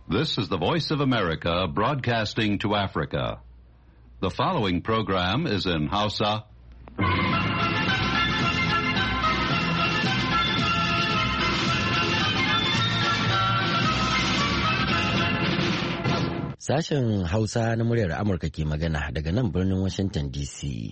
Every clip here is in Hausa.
This is the Voice of America broadcasting to Africa. The following program is in Hausa. Sashen Hausa na muryar Amurka ke magana daga nan birnin Washington DC.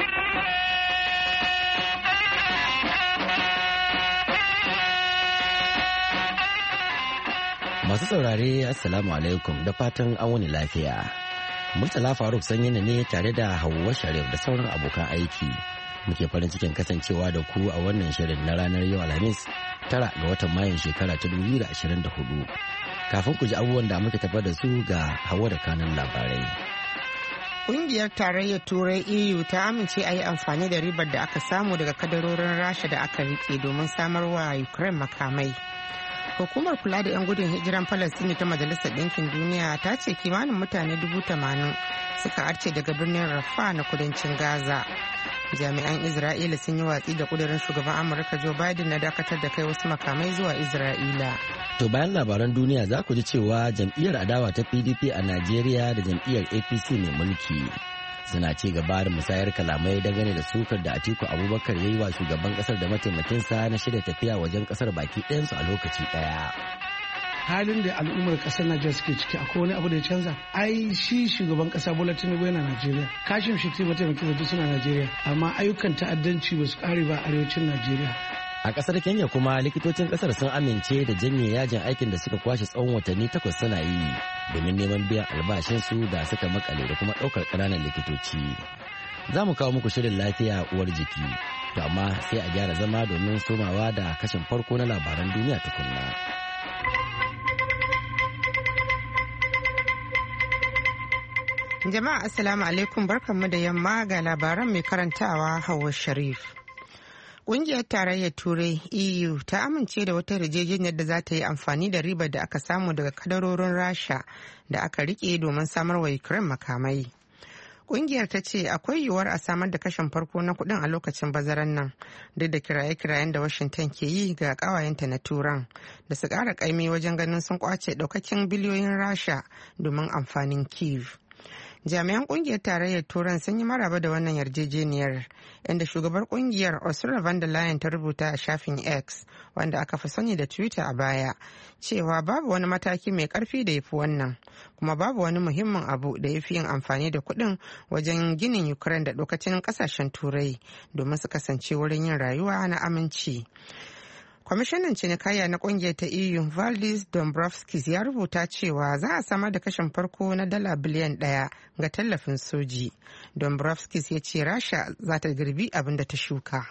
Masu saurare Assalamu alaikum da fatan an wani lafiya. Murtala Faruk Sanyina ne tare da Hauwa Sharif da sauran abokan aiki. Muke farin cikin kasancewa da ku a wannan shirin na ranar yau Alhamis 9 ga watan Mayun shekara ta 2024. Kafin ku ji abubuwan da muke tafa da su ga Hauwa da kanun labarai. Ƙungiyar Tarayyar Turai EU ta amince a yi amfani da ribar da aka samu daga kadarorin Rasha da aka rike domin samar wa Ukraine makamai. Hukumar kula da 'yan gudun hijiran Falastini ta Majalisar Ɗinkin Duniya ta ce kimanin mutane 80,000 suka arce daga birnin Rafah na kudancin Gaza. Jami'an Isra'ila sun yi watsi da kudirin shugaban Amurka Joe Biden na dakatar da kai wasu makamai zuwa Isra'ila. To bayan labaran duniya za ku ji cewa jam'iyyar adawa ta PDP a Najeriya da jam'iyyar APC mai mulki suna ci gaba da musayar kalamai dangane da sukar da Atiku Abubakar ya yi wa shugaban kasar da mataimakinsa na shirya tafiya wajen kasar baki ɗayansu a lokaci ɗaya. Halin da al'ummar kasar Najeriya suke ciki akwai wani abu da ya canza. Ai shi shugaban kasa Bola Tinubu yana Najeriya, Kashim Shettima mataimakin da suna Najeriya, amma ayyukan ta'addanci ba su kare ba a arewacin Najeriya. A kasar Kenya kuma likitocin kasar sun amince da janye yajin aikin da suka kwashe tsawon watanni 8 suna yi domin neman biyan albashinsu da suka makale da kuma ɗaukar ƙananan likitoci. Za mu kawo muku shirin lafiya uwar jiki, to amma sai a gyara zama domin somawa da kashin farko na labaran duniya tukunna. Jama'a Assalamu alaikum, barkanmu da yamma ga labaran mai karantawa Hauwa Sharif. Ƙungiyar Tarayyar Turai EU ta amince da wata yarjejeniyar da za ta yi amfani da ribar da aka samu daga kadarorin Rasha da aka rike domin samar wa Ukraine makamai. Ƙungiyar ta ce akwai yiwuwar a samar da kashin farko na kuɗin a lokacin bazaran nan, duk da kiraye-kirayen da Washington ke yi ga ƙawayenta na Turan da su ƙara ƙaimi wajen ganin sun ƙwace ɗaukakin biliyoyin Rasha domin amfanin Kyiv. Jami'an kungiyar tarayyar turan sun yi maraba da wannan yarjejeniyar, inda shugabar kungiyar Ursula von der Leyen ta rubuta a shafin X, wanda aka fi sani da Twitter a baya, cewa babu wani mataki mai karfi da ya fi wannan, kuma babu wani muhimmin abu da ya fi yin amfani da kuɗin wajen ginin Ukraine da lokacin kasashen turai domin su kasance wurin yin rayuwa na aminci. Kwamishinan cinikayya na kungiyar ta EU Valdis Dombrovskis ya rubuta cewa za a samar da kashin farko na $1 biliyan ga tallafin soji. Dombrovskis ya ce Rasha za ta girbi abin da ta shuka.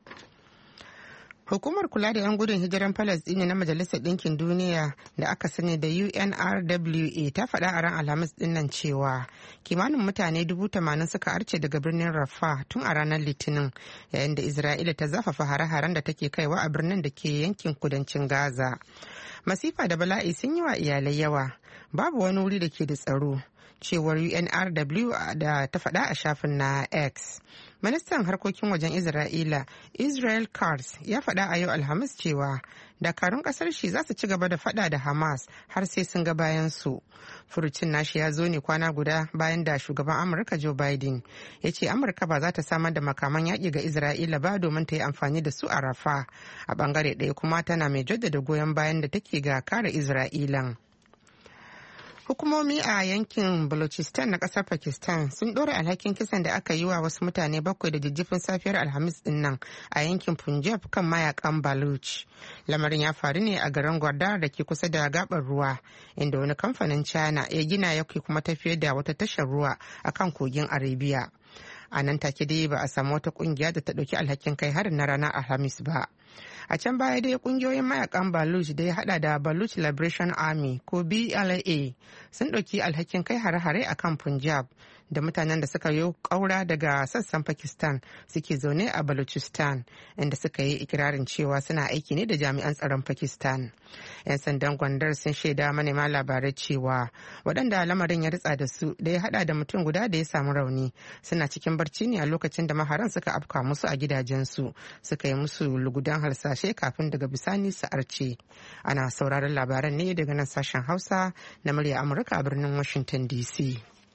Hukumar kula da 'yan gudun hijiran Falasɗini na Majalisar Ɗinkin Duniya da aka sani da UNRWA ta faɗa a ran Alhamis ɗinnan cewa kimanin mutane 80,000 suka arce daga birnin Rafah tun a ranar Litinin, yayin da Isra'ila ta zafafa hare-haren da take kaiwa a birnin da ke yankin kudancin Gaza. Masifa da bala'i sun yi wa iyalai yawa, babu wani wuri da ke da tsaro, cewar UNRWA da ta faɗa a shafin na X. Ministan harkokin wajen Isra'ila Israel Katz ya faɗa a yau Alhamis cewa dakarun ƙasar shi za su ci gaba da faɗa da Hamas har sai sun ga bayan su. Furucin nashi ya zo ne kwana guda bayan da shugaban Amurka Joe Biden ya ce Amurka ba za ta samar da makaman yaƙi ga Isra'ila ba domin ta yi amfani da su a Rafa. A ɓangare ɗaya kuma tana mai jaddada goyon bayan da take ga kare Isra'ilan. Hukumomi a yankin Balochistan na kasar Pakistan sun ɗora alhakin kisan da aka yi wa wasu mutane 7 da jijjifin safiyar Alhamis din nan a yankin Punjab kan mayakan Baloch. Lamarin ya faru ne a garin Gwardar da ke kusa da gabar ruwa, inda wani kamfanin China ya gina yake kuma tafiyar da wata tashar ruwa a kan kogin Arabia. A nan take dai ba a samu wata kungiya da ta ɗauki alhakin kai harin na ranar Alhamis ba. A can baya dai kungiyoyin mayakan Baluch da ya hada da Baluch Liberation Army ko BLA sun ɗauki alhakin kai hare-hare a kan Punjab da mutanen da suka yi ƙaura daga sassan Pakistan suke zaune a Balochistan, inda suka yi ikirarin cewa suna aiki ne da jami'an tsaron Pakistan. 'Yan sandan Gwandar sun shaida manema labarai cewa waɗanda lamarin ya ritsa da su da ya hada da mutum guda da ya samu rauni suna cikin barci ne a lokacin da maharan suka afka musu a gidajensu, suka yi musu lugudan harsashe kafin daga bisani su arce. Ana sauraron labaran ne daga nan sashen Hausa na murya Amurka a birnin Washington DC.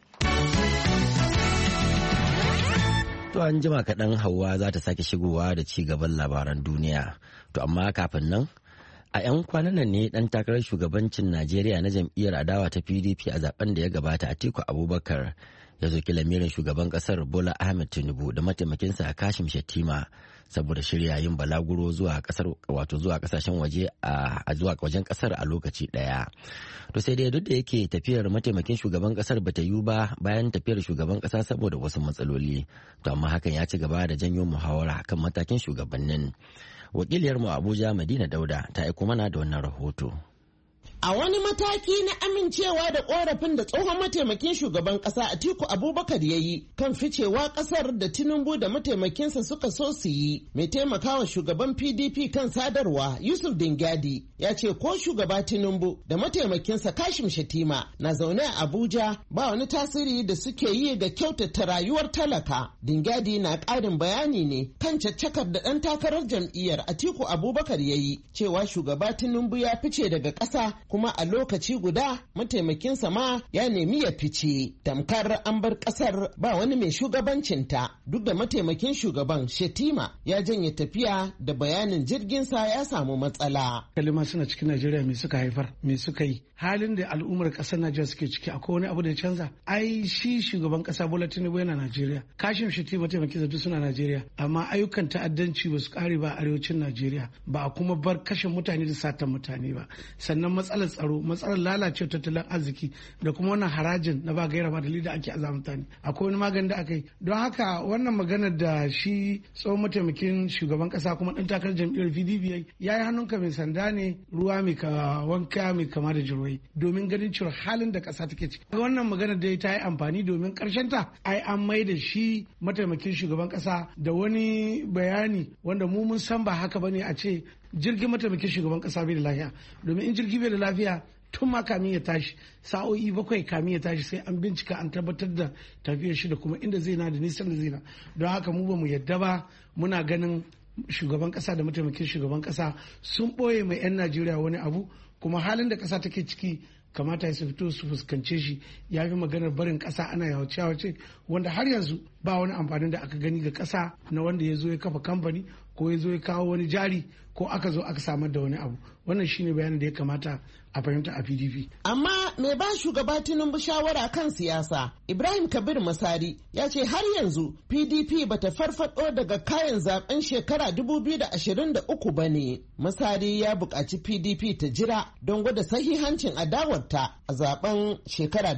To an jima kaɗan Hauwa za ta sake shigowa da ci gaban labaran duniya. To amma kafin nan, a 'yan kwanan nan ne ɗan takarar shugabancin Najeriya na jam'iyyar adawa ta PDP a zaben da ya gabata, Atiku Abubakar, ya zoki lamirin shugaban ƙasar Bola Ahmed Tinubu da mataimakinsa Kashim Shettima saboda shirya yin balaguro zuwa kasashen waje zuwa wajen kasar a lokaci daya. To sai dai duk da yake tafiyar mataimakin shugaban kasar bata yiwu ba bayan tafiyar shugaban kasa saboda wasu matsaloli, to amma hakan ya ci gaba da janyo muhawara kan matakin shugabannin. Wakiliyarmu Abuja Madina Dauda ta aiko mana da wannan rahoto. A wani mataki na amincewa da korafin da tsohon mataimakin shugaban kasa Atiku Abubakar ya yi kan ficewa kasar da Tinubu da mataimakinsa suka so su yi, mai taimakawa shugaban PDP kan sadarwa Yusuf Dingyadi ya ce ko shugaba Tinubu da mataimakinsa Kashim Shettima na zaune a Abuja ba wani tasiri da suke yi ga kyautata rayuwar talaka. Dingyadi na ƙarin bayani ne kan caccakar da ɗan takarar jam'iyyar Atiku Abubakar ya yi cewa shugaba Tinubu ya fice daga ƙasa kuma a lokaci guda mataimakinsa ma ya nemi ya fice, tamkar an bar kasar ba wani mai shugabancinta. Duk da mataimakin shugaban Shettima ya janye tafiya da bayanin jirginsa ya samu matsala. Kalima suna cikin Najeriya me suka haifar, me suka yi, halin da al'ummar kasar Najeriya suke ciki, akwai wani abu da ya canza. Ai shi shugaban kasa Bola Tinubu yana Najeriya, Kashim Shettima mataimakinsa duk suna Najeriya, amma ayyukan ta'addanci ba su kare ba a arewacin Najeriya, ba a kuma bar kashe mutane da satan mutane ba. Sannan matsalar tsaro, matsalar lalacewa tattalin arziki da kuma wannan harajin na ba gaira ba dalili da ake aza mutane, akwai wani magani da aka yi. Don haka wannan maganar da shi tsohon mataimakin shugaban kasa kuma dan takarar jam'iyyar PDP ya yi hannunka mai sanda ne ruwa mai wanka mai kama da jirwai, domin ganin cewa halin da kasa take ciki. Wannan maganar da ta yi amfani domin karshen ta ai an mai da shi mataimakin shugaban kasa da wani bayani wanda mu mun san ba haka bane, a ce jirgin mataimakin shugaban kasa bai da lafiya, domin in jirgi bai da lafiya tun ma kamin ya tashi sa'o'i 7 kamin ya tashi sai an bincika an tabbatar da tafiyar shi da kuma inda zai na da nisan da zai na. Don haka mu ba mu yadda ba, muna ganin shugaban kasa da mataimakin shugaban kasa sun ɓoye mai 'yan Najeriya wani abu, kuma halin da kasa take ciki kamata su fito su fuskance shi. Ya fi maganar barin kasa ana yawace wanda har yanzu ba wani amfanin da aka gani ga kasa na wanda ya zo ya kafa kamfani ko ya zo ya kawo wani jari ko aka zo aka samar da wani abu. Wannan shine bayanin da ya kamata a fahimta a PDP. Amma mai ba shugaba Tinubu shawara kan siyasa Ibrahim Kabir Masari ya ce har yanzu PDP bata farfado daga kayan zaben shekara 2023 ba ne. Masari ya buƙaci PDP ta jira don gwada sahihancin adawarta a zaben shekara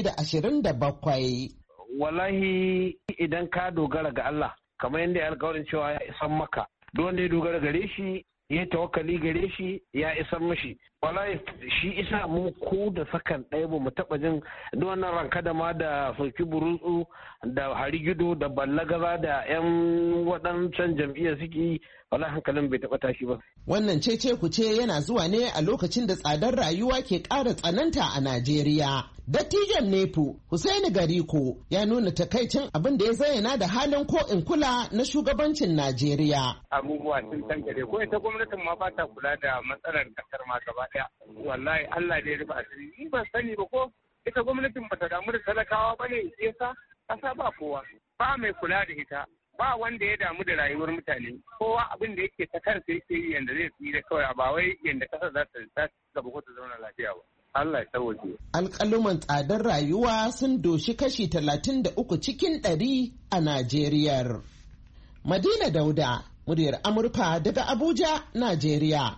2027. Wallahi idan ka dogara ga Allah kamar yadda ya alkawarin cewa ya isan maka, duk wanda ya dogara gare shi ya tawakkali gare shi ya isan mashi. Wallahi shi isa mu ko da sakan ɗaya ba mu taɓa jin duk wannan ranka da ma da sauki burutsu da harigido da ballagaza da 'yan waɗancan jam'iyyar suke yi, wallahi hankalin bai taɓa tashi ba. Wannan cece ku ce yana zuwa ne a lokacin da tsadar rayuwa ke ƙara tsananta a Najeriya. Dattijan Nepu Hussaini Gariko ya nuna takaicin abin da ya zayyana da halin ko in kula na shugabancin Najeriya. Abubuwa sun tankare ko ita gwamnatin ma ba ta kula da matsalar kasar ma gaba daya. Wallahi Allah ne ya rufe asiri. Ni ban sani ba ko ita gwamnatin ba ta damu da talakawa ba ne yasa kasa ba kowa. Ba mai kula da ita. Ba wanda ya damu da rayuwar mutane. Kowa abin da yake ta kansa yake yi yanda zai tsira kawai, ba wai yanda kasar za ta gaba ko ta zauna lafiya ba. Allah ya sauke. Alƙaluman tsadar rayuwa sun doshi kashi 33 cikin 100 a Najeriya. Madina Dauda, muryar Amurka daga Abuja, Najeriya.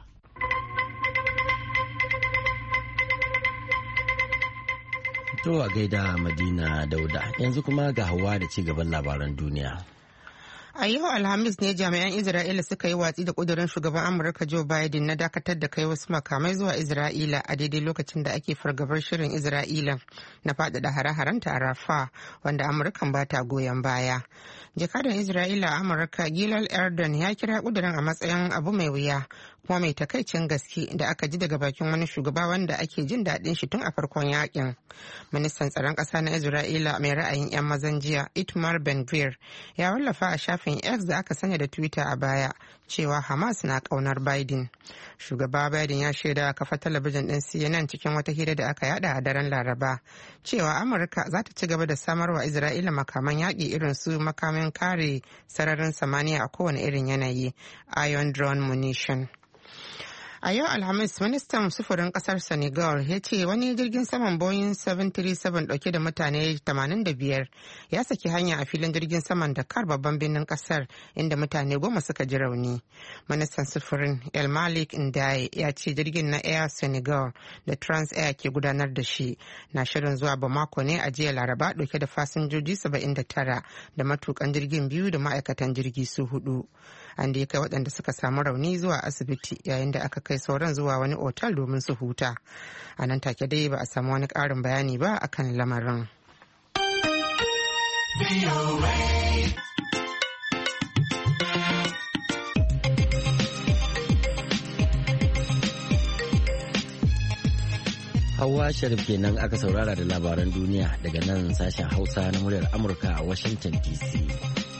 To a gaida Madina Dauda, yanzu kuma ga Hauwa da ci gaban labaran duniya. A yau Alhamis ne jami'an Isra'ila suka yi watsi da kudurin shugaban Amurka Joe Biden na dakatar da kai wasu makamai zuwa Isra'ila a daidai lokacin da ake fargabar shirin Isra'ila na faɗaɗa hare-harenta a Rafah wanda Amurkan ba ta goyon baya. Jakadan Isra'ila a Amurka Gilal Erdan ya kira kudurin a matsayin abu mai wuya kuma mai takaicin gaske da aka ji daga bakin wani shugaba wanda ake jin daɗin shi tun a farkon yakin. Ministan tsaron ƙasa na Isra'ila mai ra'ayin 'yan mazan jiya Itamar Ben-Gvir ya wallafa a shafin X da aka sanya da Twitter a baya cewa Hamas na ƙaunar Biden. Shugaba Biden ya shaida a kafa talabijin ɗin CNN cikin wata hira da aka yada a daren Laraba cewa Amurka za ta ci gaba da samarwa Isra'ila makaman yaƙi irin su makamin kare sararin samaniya a kowane irin yanayi, Iron Drone Munition. A yau Alhamis, ministan sufurin kasar Senegal ya ce wani jirgin saman Boeing 737 dauke da mutane 85 ya saki hanya a filin jirgin saman Dakar babban birnin kasar inda mutane 10 suka ji rauni. Ministan sufurin El Malik Ndiaye ya ce jirgin na Air Senegal da Transair ke gudanar da shi na shirin zuwa Bamako ne a jiya Laraba dauke da fasinjoji 79 da matukan jirgin biyu da ma'aikatan jirgi su 4. An da ya kai waɗanda suka samu rauni zuwa asibiti yayin da aka kai sauran zuwa wani otal domin su huta. A nan take dai ba a samu wani ƙarin bayani ba akan lamarin. Hauwa Sharif kenan aka saurara da labaran duniya daga nan sashen Hausa na muryar Amurka a Washington DC.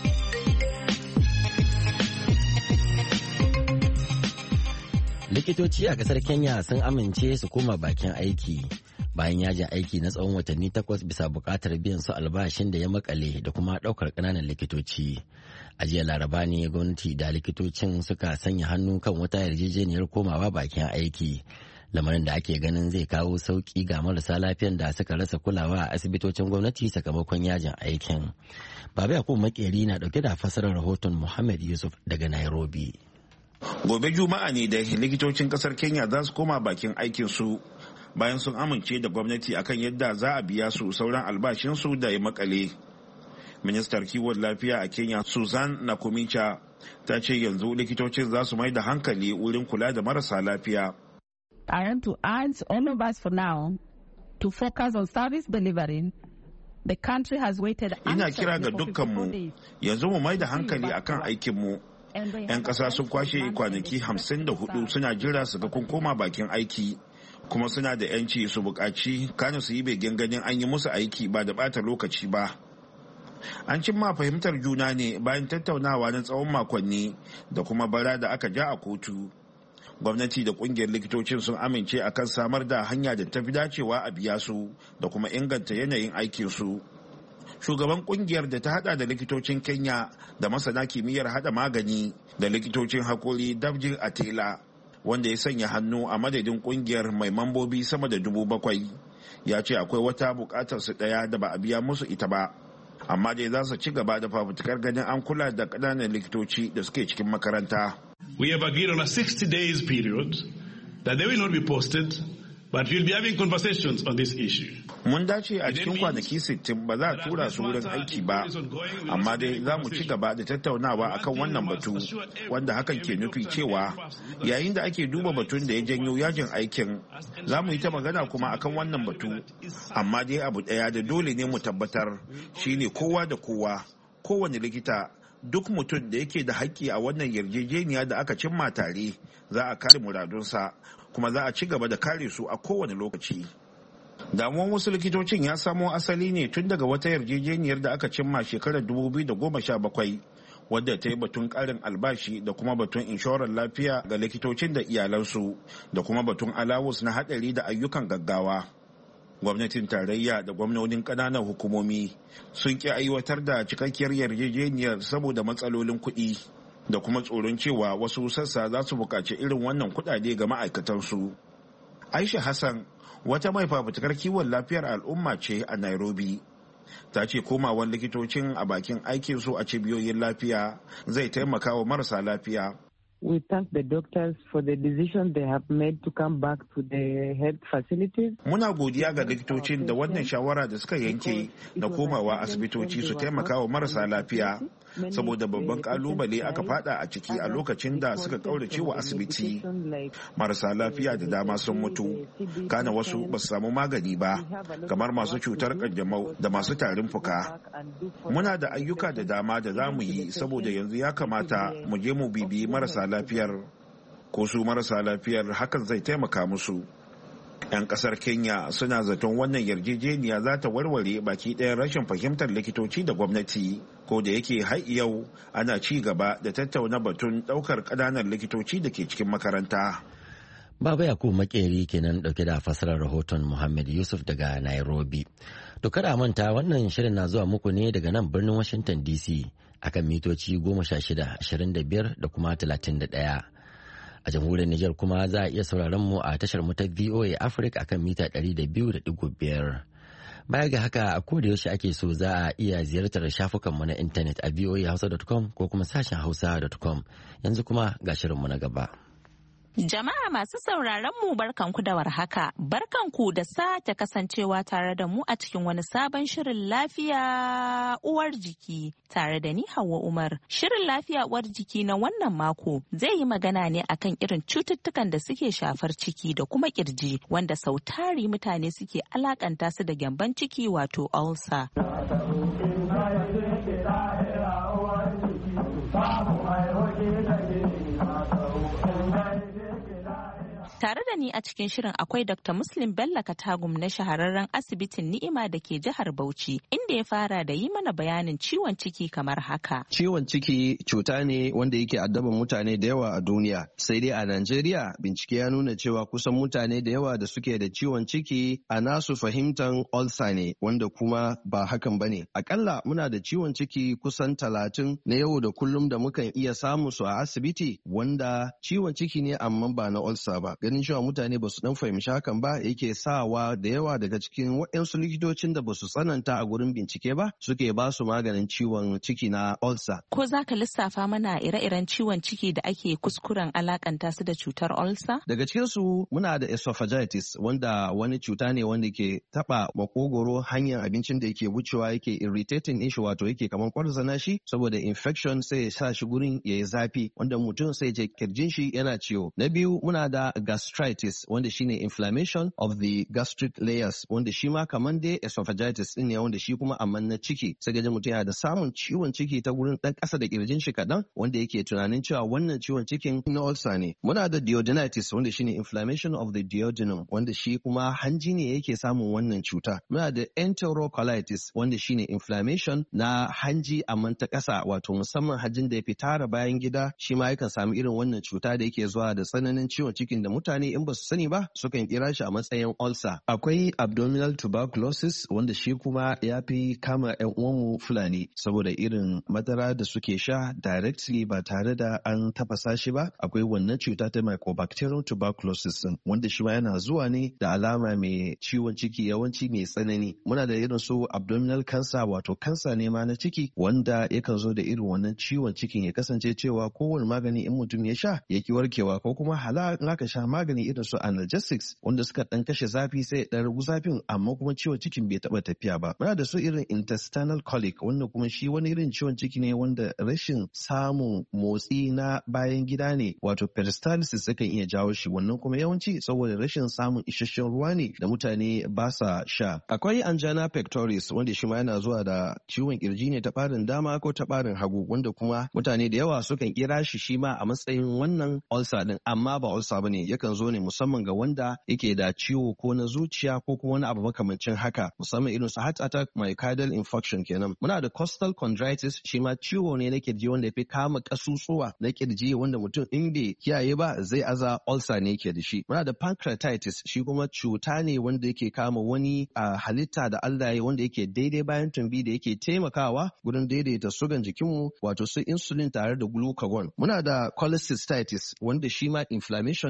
Likitoci a kasar Kenya sun amince su koma bakin aiki bayan yajin aiki na tsawon watanni 8 bisa bukatar biyan su albashin da ya makale da kuma daukar kananan likitoci. A jiya Laraba ne gwamnati da likitocin suka sanya hannu kan wata yarjejeniyar komawa bakin aiki, lamarin da ake ganin zai kawo sauki ga marasa lafiyan da suka rasa kulawa a asibitocin gwamnati sakamakon yajin aikin. Baba Yakubu Makeri na dauke da fasarar rahoton Muhammad Yusuf daga Nairobi. Gobe Juma'a ne da likitocin kasar Kenya za su koma bakin aikinsu bayan sun amince da gwamnati akan yadda za a biya su sauran albashinsu da ya makale. Ministar kiwon lafiya a Kenya Susan Nakumicha ta ce yanzu likitocin za su mai da hankali wurin kula da marasa lafiya. I want to urge all of us for now to focus on service delivery. The country has waited. Ina kira ga dukkanmu yanzu mu mai da hankali akan aikinmu. 'Yan ƙasa sun kwashe kwanaki 54 suna jira su ga kun koma bakin aiki, kuma suna da 'yanci su buƙaci kana su yi begen ganin an yi musu aiki ba da ɓata lokaci ba. An cimma fahimtar juna ne bayan tattaunawa na tsawon makonni da kuma bara da aka ja a kotu. Gwamnati da ƙungiyar likitocin sun amince akan samar da hanya da ta fi dacewa a biya su da kuma inganta yanayin aikinsu. Shugaban kungiyar da ta hada da likitocin Kenya da masana kimiyyar hada magani da likitocin hakori Dabjin Atela, wanda ya sanya hannu a madadin kungiyar mai mambobi sama da 7,000, ya ce akwai wata bukatar su daya da ba a biya musu ita ba, amma dai za su ci gaba da fafutukar ganin an kula da ƙananan likitoci da suke cikin makaranta. We have agreed on a 60 days period that they will not be posted, but we'll be having conversations on this issue. Mun dace a cikin kwanaki 60 ba za a tura su wurin aiki ba, amma dai za mu ci gaba da tattaunawa akan wannan batu, wanda hakan ke nufi cewa yayin da ake duba batun da ya janyo yajin aikin, za mu yi ta magana kuma akan wannan batu, amma dai abu daya da dole ne mu tabbatar shine kowa da kowa, kowane likita, duk mutum da yake da haƙƙi a wannan yarjejeniya da aka cimma tare, za a kare muradunsa, kuma za a ci gaba da kare su a kowane lokaci. Damuwan wasu likitocin ya samo asali ne tun daga wata yarjejeniyar da aka cimma shekarar 2017 wadda ta yi batun karin albashi da kuma batun inshorar lafiya ga likitocin da iyalansu da kuma batun alawus na hadari da ayyukan gaggawa. Gwamnatin tarayya da gwamnonin ƙananan hukumomi sun ƙi aiwatar da cikakkiyar yarjejeniyar saboda matsalolin kuɗi da kuma tsoron cewa wasu sassa za su buƙaci irin wannan kuɗaɗe ga ma'aikatansu. Aisha Hassan, wata mai fafutukar kiwon lafiyar al'umma ce a Nairobi, ta ce komawan likitocin a bakin aikinsu a cibiyoyin lafiya zai taimaka wa marasa lafiya. We thank the doctors for the decision they have made to come back to the health facilities. Muna godiya ga likitocin da wannan shawara da suka yanke na komawa asibitoci su taimaka wa marasa lafiya, saboda babban kalubale aka fada a ciki a lokacin da suka kaurace wa asibiti. Marasa lafiya da dama sun mutu, kana wasu ba su samu magani ba, kamar masu cutar kanjamau da masu tarin fuka. Muna da ayyuka da dama da za mu yi, saboda yanzu ya kamata mu je mu bibiyi marasa lafiyar, ko su marasa lafiyar hakan zai taimaka musu. 'Yan kasar Kenya suna zaton wannan yarjejeniya za ta warware baki ɗayan rashin fahimtar likitoci da gwamnati, ko da yake har yau ana ci gaba da tattauna batun ɗaukar ƙananan likitoci da ke cikin makaranta. Baba Yakubu Makeri kenan dauke da fasarar rahoton Muhammad Yusuf daga Nairobi. To kada manta wannan shirin na zuwa muku ne daga nan birnin Washington DC akan mitoci 16, 25 da kuma 31. A jamhuriyar Nijar kuma za a iya sauraron mu a tashar mu ta VOA Africa akan mita 200.5. Baya ga haka a koda yaushe ake so za a iya ziyartar shafukanmu na intanet a voahausa.com ko kuma sashen hausa.com. Yanzu kuma ga shirinmu na gaba. Jama'a masu sauraron mu barkanku da warhaka, barkanku da sake kasancewa tare da mu a cikin wani sabon shirin lafiya uwar jiki tare da ni Hauwa Umar. Shirin lafiya uwar jiki na wannan mako zai yi magana ne akan irin cututtukan da suke shafar ciki da kuma kirji wanda sautari mutane suke alakanta su da gyamban ciki wato ulcer. Tare da ni a cikin shirin akwai Dr. Muslim Bello Katagum na shahararren asibitin Ni'ima da ke jihar Bauchi, inda ya fara da yi mana bayanin ciwon ciki kamar haka. Ciwon ciki cuta ne wanda yake addaban mutane da yawa a duniya. Sai dai a Najeriya bincike ya nuna cewa kusan mutane da yawa da suke da ciwon ciki a nasu fahimtan ulcer ne, wanda kuma ba hakan bane. Akalla muna da ciwon ciki kusan 30 na yau da kullum da mukan iya samu su a asibiti, wanda ciwon ciki ne amma ba na ulcer ba. Ganin cewa mutane ba su dan fahimci hakan ba yake sawa da yawa daga cikin waɗansu likitocin da ba su tsananta a gurin bincike ba suke ba su maganin ciwon ciki na ulcer. Ko za ka lissafa mana ire-iren ciwon ciki da ake kuskuren alakanta su da cutar ulcer? Daga cikin su muna da esophagitis, wanda wani cuta ne wanda ke taba makogoro, hanyar abincin da yake wucewa yake irritating din shi, wato yake kamar kwarzana shi, saboda infection sai ya sa shi gurin ya yi zafi, wanda mutum sai je kirjin shi yana ciwo. Na biyu muna da gastritis, wanda shine inflammation of the gastric layers, wanda shi ma kaman dai esophagitis din ne, wanda shi kuma amman na ciki. Sai gaji mutum yana da samun ciwon ciki ta gurin dan kasa da kirjin shi kadan, wanda yake tunanin cewa wannan ciwon cikin na ulcer ne. Muna da duodenitis, wanda shine inflammation of the duodenum, wanda shi kuma hanji ne yake samun wannan cuta. Muna da enterocolitis, wanda shine inflammation na hanji amman ta kasa, wato musamman hanjin da ya fitara bayan gida, shi ma yakan samu irin wannan cuta da yake zuwa da tsananin ciwon cikin da mutane in ba su sani ba sukan kira shi a matsayin ulcer. Akwai abdominal tuberculosis, wanda shi kuma ya fi kama 'yan uwanmu Fulani saboda irin madara da suke sha directly ba tare da an tafasa shi ba. Akwai wannan cuta ta mycobacterial tuberculosis, wanda shi ma yana zuwa ne da alama mai ciwon ciki yawanci mai tsanani. Muna da irin su abdominal cancer, wato kansa ne ma na ciki, wanda yakan zo da irin wannan ciwon cikin ya kasance cewa kowane magani in mutum ya sha ya ki warkewa, ko kuma hala in aka sha magani irin su analgesics wanda suka dan kashe zafi sai dan ragu zafin, amma kuma ciwon cikin bai taba tafiya ba. Muna da su irin intestinal colic, wanda kuma shi wani irin ciwon ciki ne wanda rashin samun motsi na bayan gida ne, wato peristalsis yakan iya jawo shi. Wannan kuma yawanci saboda rashin samun isasshen ruwa ne da mutane ba sa sha. Akwai angina pectoris, wanda shi ma yana zuwa da ciwon kirji ne ta barin dama ko ta barin hagu, wanda kuma mutane da yawa sukan kira shi ma a matsayin wannan ulcer din, amma ba ulcer bane. Yakan zo ne musamman ga wanda yake da ciwo ko na zuciya ko kuma wani abu makamancin haka, musamman irin su heart attack, myocardial infarction kenan. Muna da costal chondritis, shi ma ciwo ne na kirji wanda yafi kama kasusuwa na kirji, wanda mutum in bai kiyaye ba zai aza ulcer ne yake da shi. Muna da pancreatitis, shi kuma cuta ne wanda yake kama wani halitta da Allah ya wanda yake daidai bayan tumbi da yake taimakawa gurin daidaita sugan jikinmu, wato su insulin tare da glucagon. Muna da cholecystitis, wanda shi ma inflammation ne na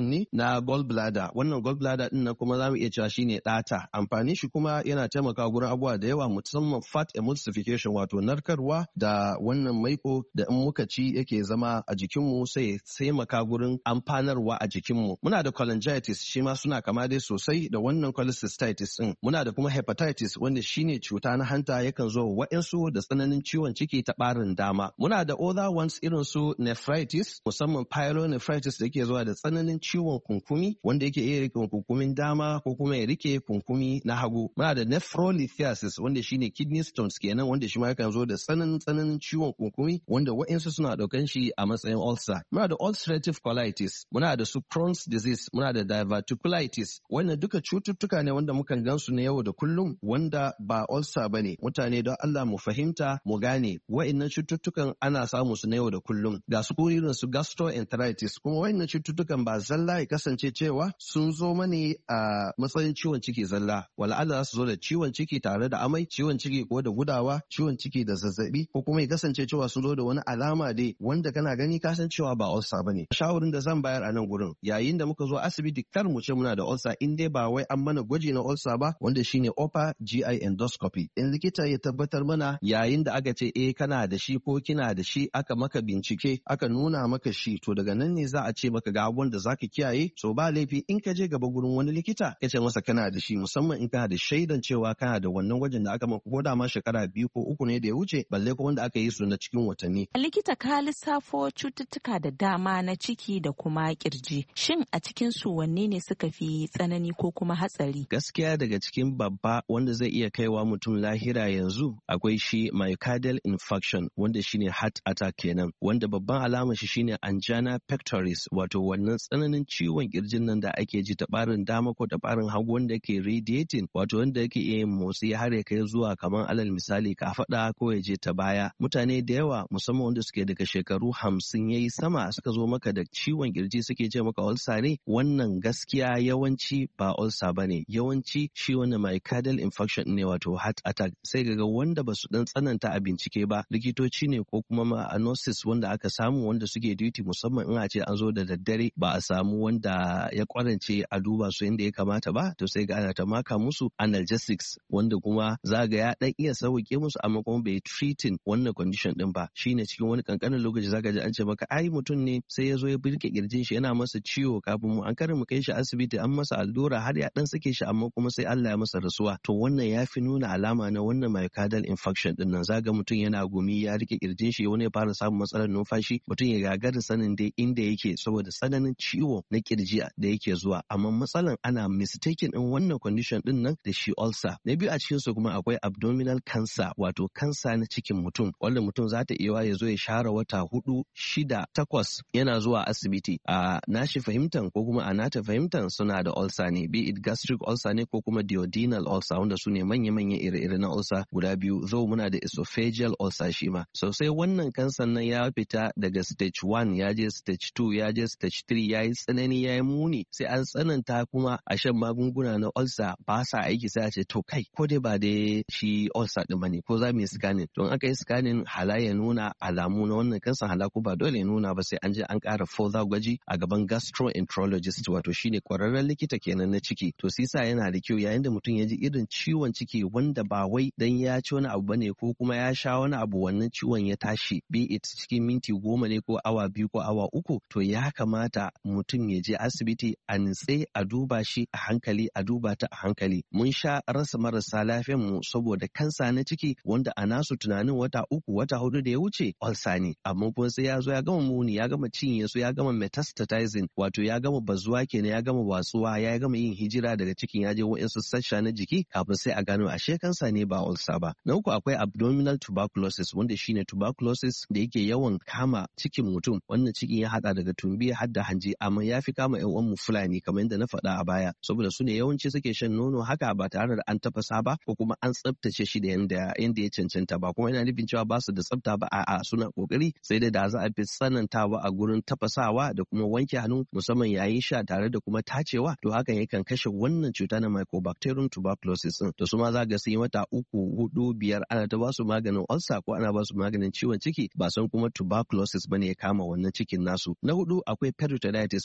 na gallbladder. Wannan gallbladder din na kuma zamu iya cewa shine ɗata. Amfanin shi kuma yana taimakawa gurin abubuwa da yawa, musamman fat emulsification, wato narkarwa da wannan maiko da in muka ci yake zama a jikinmu sai ya taimaka gurin amfanarwa a jikinmu. Muna da cholangitis, shi ma suna kama dai sosai da wannan cholecystitis din. Muna da kuma hepatitis, wanda shine cuta na hanta, yakan zo wa'insu da tsananin ciwon ciki ta ɓarin dama. Muna da other ones irin su nephritis, musamman pyelonephritis da yake zuwa da tsananin ciwon kunkumi, wanda yake iya rike kunkumin dama ko kuma ya rike kunkumi na hagu. Muna da nephrolithiasis, wanda shine kidney stones kenan, wanda shi ma yakan zo da tsananin ciwon kunkumi, wanda wa'insu suna ɗaukan shi a matsayin ulcer. Muna da ulcerative colitis, muna da su Crohn's disease, muna da diverticulitis. Wannan duka cututtuka ne wanda mukan gansu na yau da kullum, wanda ba ulcer bane. Mutane don Allah mu fahimta, mu gane wa'innan cututtukan ana samu su na yau da kullum. Ga su irin su gastroenteritis, kuma wa'innan cututtukan ba zalla ya kasance cewa sun zo mani a matsayin ciwon ciki zalla. Wala'alla za su zo da ciwon ciki tare da amai, ciwon ciki ko da gudawa, ciwon ciki da zazzabi, ko kuma ya kasance cewa sun zo da wani alama dai wanda kana gani ka san cewa ba ulcer bane. Shawarin da zan bayar a nan gurin, yayin da muka zo asibiti kar mu ce muna da ulcer in dai ba wai an mana gwaji na ulcer ba, wanda shine upper GI endoscopy. In likita ya tabbatar mana yayin da aka ce kana da shi ko kina da shi, aka maka bincike, aka nuna maka shi, to daga nan ne za a ce maka ga abubuwan da zaka kiyaye. So ba laifi in ka je gaba gurin wani likita ka ce masa kana da shi, musamman in kana da shaidan cewa kana da wannan gwajin da aka maka ko da ma shekara 2 ko 3 ne da ya wuce, balle ko wanda aka yi su na cikin watanni. Likita, ka lissafo cututtuka da dama na ciki da kuma kirji. Shin a cikin su wanne ne suka fi tsanani ko kuma hatsari? Gaskiya daga cikin babba wanda zai iya kaiwa mutum lahira yanzu akwai shi myocardial infarction, wanda shine heart attack kenan, wanda babban alamar shi shine angina pectoris, wato wannan tsananin ciwon kirjin nan da ake ji ta barin dama ko ta barin hagu, wanda yake radiating, wato wanda yake iya yin motsi har ya kai zuwa kamar alal misali kafaɗa ko ya je ta baya. Mutane da yawa musamman wanda suke daga shekaru 50 yayi sama suka zo maka da ciwon kirji suke ce maka ulcer ne. Wannan gaskiya yawanci ba ulcer bane, yawanci shi wannan myocardial infarction ne, wato heart attack. Sai ga wanda ba su dan tsananta a bincike ba, likitoci ne ko kuma nurses wanda aka samu wanda suke duty, musamman in a ce an zo da daddare ba a samu wanda ya kwarance a duba su yadda ya kamata ba, to sai ga ana ta maka musu analgesics, wanda kuma za ga ya dan iya sauke musu amma kuma bai treating wannan condition din ba. Shine cikin wani kankanin lokaci zaka ji an ce maka ai mutum ne sai ya zo ya birke kirjin shi yana masa ciwo, kafin mu an karin mu kai shi asibiti an masa allura har ya dan sake shi, amma kuma sai Allah ya masa rasuwa. To wannan ya fi nuna alama na wannan myocardial infarction din nan. Zaga mutum yana gumi, ya rike kirjin shi, wani ya fara samun matsalar numfashi, mutum ya gagara sanin dai inda yake saboda tsananin ciwo na kirji da yake zuwa. Amma matsalan ana mistaken din wannan condition din nan da shi ulcer. Na biyu a cikin su kuma akwai abdominal cancer, wato kansa na cikin mutum, wanda mutum za ta iya ya zo ya share wata 4, 6, 8 yana zuwa asibiti. A nashi fahimtan ko kuma a nata fahimtan suna da ulcer ne, be it gastric ulcer ne ko kuma duodenal ulcer, wanda su ne manya-manya ire-ire na ulcer guda biyu. Zo muna da esophageal ulcer shi ma. Sosai wannan kansan nan ya fita daga stage 1 ya je stage 2 ya je stage 3, ya yi tsanani ya yi muni, sai an tsananta kuma a shan magunguna na ulcer ba sa aiki, sai a ce to kai ko dai ba dai shi ulcer din bane, ko za mu yi scanning. Don aka yi scanning hala ya nuna alamu na wannan kansan, hala ko ba dole ya nuna ba, sai an je an ƙara further gwaji a gaban gastroenterologist, wato shine kwararren likita kenan na ciki. To sisa yana da kyau yayin da mutum ya ji irin ciwon ciki wanda ba wai dan ya ci wani abu bane ko kuma ya sha wani abu wannan ciwon ya tashi, be it cikin minti 10 ne ko awa 2 ko awa 3, to ya kamata mutum ya je asibiti a nitse, a duba shi a hankali, a duba ta a hankali. Mun sha rasa marasa lafiyan mu saboda kansa na ciki wanda a nasu tunanin wata 3 wata 4 da ya wuce ulcer ne, amma kuma sai ya zo ya gama muni, ya gama cinye su, ya gama metastatizing, wato ya gama bazuwa kenan, ya gama watsuwa, ya gama yin hijira daga cikin, ya je wa'insu sassa na jiki, kafin sai a gano ashe kansa ne ba ulcer ba. Na uku akwai abdominal tuberculosis, wanda shine tuberculosis da yake yawan kama cikin mutum. Wannan cikin ya hada daga tumbi har da hanji, amma ya fi kama ƴan uwan mu Fulani kamar yadda na faɗa a baya, saboda su ne yawanci suke shan nono haka ba tare da an tafasa ba ko kuma an tsaftace shi da yanda ya cancanta ba. Kuma ina nufin cewa ba su da tsafta ba, a'a suna kokari, sai dai da za a fi tsanantawa a gurin tafasawa da kuma wanke hannu, musamman yayin sha tare da kuma tacewa, to hakan yakan kashe wannan cuta na mycobacterium tuberculosis din. To su ma za ga sun yi wata 3, 4, 5 ana ta ba su maganin ulcer ko ana ba su maganin ciwon ciki, ba san kuma tuberculosis bane ya kama wannan cikin nasu. Na 4 akwai peritonitis, wanda shi ma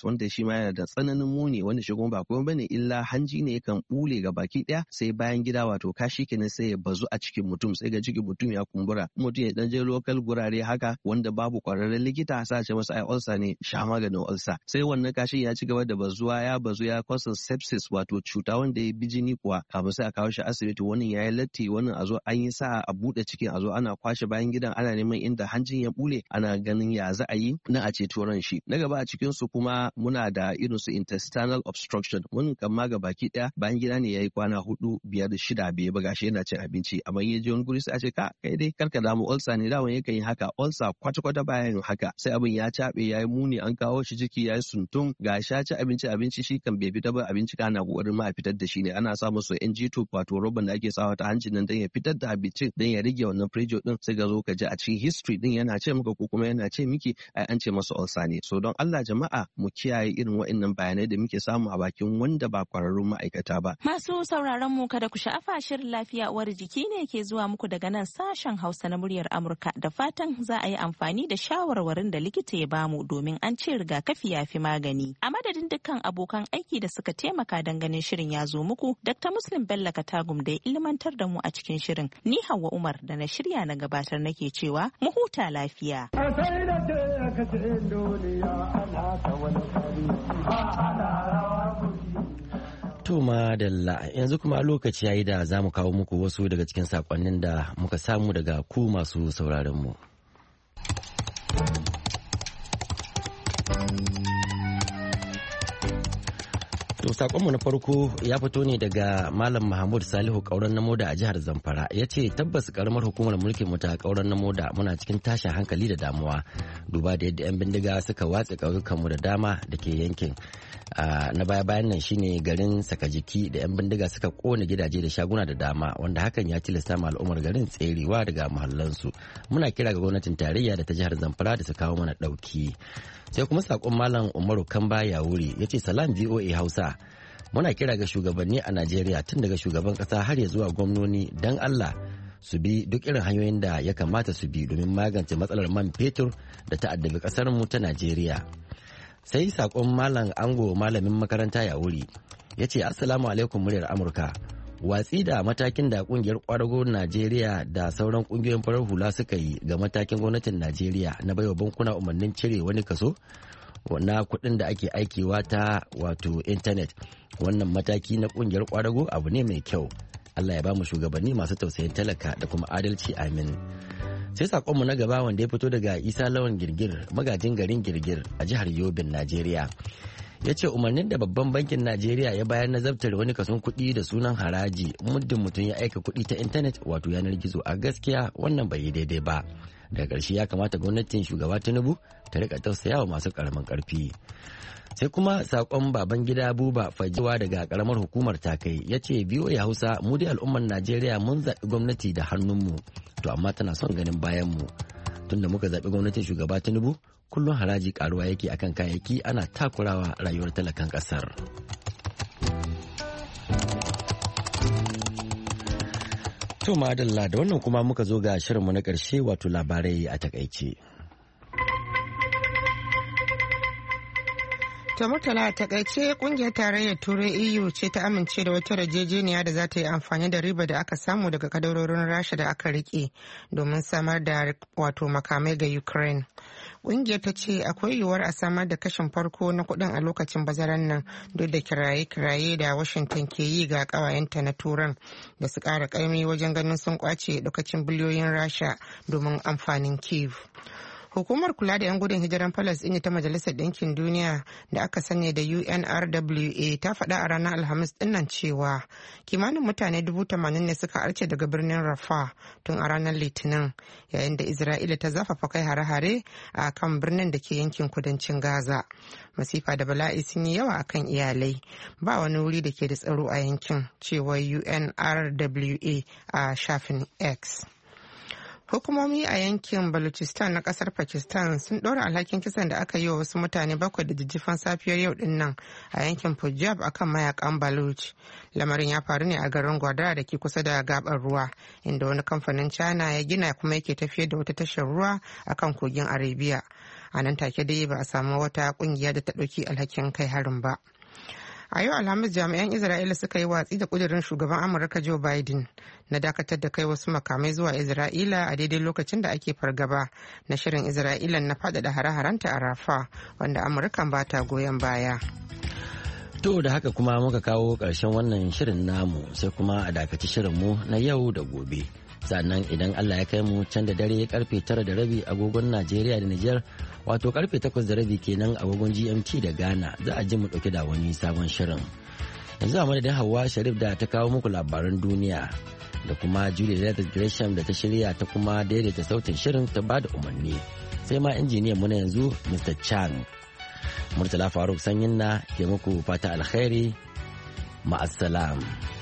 ma yana da tsananin muni wanda shi kuma ba komai bane illa hanji ne yakan bule ga baki daya sai bayan gida wato kashi kenan sai ya bazu a cikin mutum sai ga cikin mutum ya kumbura. Mutum ya dan je local gurare haka wanda babu kwararren likita sa ce masa ai ulcer ne sha maganin ulcer. Sai wannan kashin ya ci gaba da bazuwa ya bazu ya cause sepsis wato cuta wanda ya bi jini kuwa kafin sai a kawo shi asibiti wannan yayi latti wannan a zo an yi sa a bude cikin a zo ana kwashe bayan gidan ana neman inda hanjin ya bule ana ganin ya za a yi na a ceto ran shi. Na gaba a cikin su kuma muna da irin su intestinal obstruction mun kama ga baki daya bayan gida ne yayi kwana 4, 5, 6 bai ba gashi yana cin abinci amma ya je wani guri sai a ce ka kai dai karka damu ulcer ne dawan yakan yi haka ulcer kwata bayan haka sai abin ya cabe yayi muni an kawo shi ciki yayi suntun gashi ya ci abinci shi kan bai fita ba abinci kana kokarin ma a fitar da shi ne ana sa musu NG tube wato roban da ake sawa ta hancin nan dan ya fitar da abincin dan ya rage wannan pressure din sai ga zo ka ji a cikin history din yana ce maka ko kuma yana ce miki ai an ce masa ulcer ne. So don Allah jama'a mu kiyaye irin waɗannan bayanai da muke samu a bakin wanda ba kwararrun ma'aikata ba. Masu sauraron mu kada ku sha'afa shirin lafiya uwar jiki ne ke zuwa muku daga nan sashen Hausa na muryar Amurka da fatan za a yi amfani da shawarwarin da likita ya bamu domin an ce rigakafi ya fi magani. A madadin dukkan abokan aiki da suka taimaka don ganin shirin ya zo muku, Dr. Muslim Bello Katagum da ya ilmantar da mu a cikin shirin. Ni Hauwa Umar da na shirya na gabatar nake cewa mu huta lafiya. To madalla yanzu kuma lokaci yayi da za mu kawo muku wasu daga cikin sakonnin da muka samu daga ku masu sauraron mu. To sakonmu na farko ya fito ne daga Malam Mahmud Salihu Kauran Namoda a jihar Zamfara. Ya ce tabbas karamar hukumar mulkin mu ta Kauran Namoda muna cikin tashin hankali da damuwa. Duba da yadda 'yan bindiga suka watse ƙauyukanmu da dama da ke yankin. Na baya-bayan nan shine garin Sakajiki da 'yan bindiga suka kone gidaje da shaguna da dama wanda hakan ya tilasta ma al'ummar garin tserewa daga muhallansu. Muna kira ga gwamnatin tarayya da ta jihar Zamfara da su kawo mana ɗauki. Sai kuma sakon Malam Umaru Kamba ya wuri ya ce salam VOA Hausa muna kira ga shugabanni a Najeriya tun daga shugaban kasa har ya zuwa gwamnoni don Allah su bi duk irin hanyoyin da ya kamata su bi domin magance matsalar man fetur da ta addabi kasar mu ta Najeriya. Sai sakon Malam Ango malamin makaranta ya wuri ya ce assalamu alaikum muryar Amurka. Watsi da matakin da kungiyar kwadago Najeriya da sauran kungiyoyin farar hula suka yi ga matakin gwamnatin Najeriya na baiwa bankuna umarnin cire wani kaso na kuɗin da ake aikewa ta wato intanet. Wannan mataki na kungiyar kwadago abu ne mai kyau. Allah ya ba mu shugabanni masu tausayin talaka da kuma adalci amin. Sai sakonmu na gaba wanda ya fito daga Isa Lawan Girgir magajin garin Girgir a jihar Yobin Najeriya. Ya ce umarnin da babban bankin Najeriya ya bayar na zabtar wani kason kuɗi da sunan haraji muddin mutum ya aika kuɗi ta intanet wato yanar gizo a gaskiya wannan bai yi daidai ba. Daga ƙarshe ya kamata gwamnatin shugaba Tinubu ta rika tausayawa masu ƙaramin ƙarfi. Sai kuma saƙon baban gida Buba Fajewa daga ƙaramar hukumar Takai ya ce VOA Hausa mu dai al'ummar Najeriya mun zaɓi gwamnati da hannunmu to amma tana son ganin bayanmu. Tunda muka zaɓi gwamnatin shugaba Tinubu kullum haraji karuwa yake akan kayayyaki ana takurawa rayuwar talakan kasar. To madalla da wannan kuma muka zo ga shirinmu na ƙarshe wato labarai a takaice. To Murtala a takaice kungiyar tarayyar Turai EU ce ta amince da wata yarjejeniya da za ta yi amfani da riba da aka samu daga kadarorin Rasha da aka rike domin samar da wato makamai ga Ukraine. Kungiyar ta ce akwai yiwuwar a samar da kashin farko na kudin a lokacin bazaran nan duk da kiraye-kiraye da Washington ke yi ga kawayenta na Turan da su kara kaimi wajen ganin sun kwace lokacin biliyoyin Rasha domin amfanin Kyiv. Hukumar kula da 'yan gudun hijiran Falasɗini ta Majalisar Ɗinkin Duniya da aka sani da UNRWA ta faɗa a ranar Alhamis ɗinnan cewa kimanin mutane 80,000 ne suka arce daga birnin Rafah tun a ranar Litinin yayin da Isra'ila ta zafafa kai hare-hare a kan birnin da ke yankin kudancin Gaza. Masifa da bala'i sun yi yawa akan iyalai. Ba wani wuri da ke da tsaro a yankin, cewa UNRWA a shafin X. Hukumomi a yankin Balochistan na kasar Pakistan sun ɗora alhakin kisan da aka yi wa wasu mutane 7 da jijjifan safiyar yau din nan a yankin Punjab akan mayakan Baloch. Lamarin ya faru ne a garin Gwadar da ke kusa da gabar ruwa, inda wani kamfanin China ya gina kuma yake tafiyar da wata tashar ruwa akan kogin Arabia. a nan take dai ba a samu wata kungiya da ta ɗauki alhakin kai harin ba. A yau Alhamis jami'an Isra'ila suka yi watsi da kudirin shugaban Amurka Joe Biden na dakatar da kai wasu makamai zuwa Isra'ila a daidai lokacin da ake fargaba na shirin Isra'ila na faɗaɗa hare-harenta a Rafa wanda Amurkan ba ta goyon baya. To da haka kuma muka kawo ƙarshen wannan shirin namu sai kuma a dakaci shirinmu na yau da gobe. Sannan idan Allah ya kai mu can da dare karfe 9:30 agogon Najeriya da Nijar wato karfe 8:30 kenan agogon GMT da Ghana za a ji mu dauke da wani sabon shirin. Yanzu a madadin Hauwa Sharif da ta kawo muku labaran duniya da kuma Julie Leather Gresham da ta shirya ta kuma daidaita sautin shirin ta bada umarni. Sai ma injiniyan mu na yanzu Mr. Chang. Murtala Faruk Sanyin na ke muku fata alkhairi. Ma'assalam.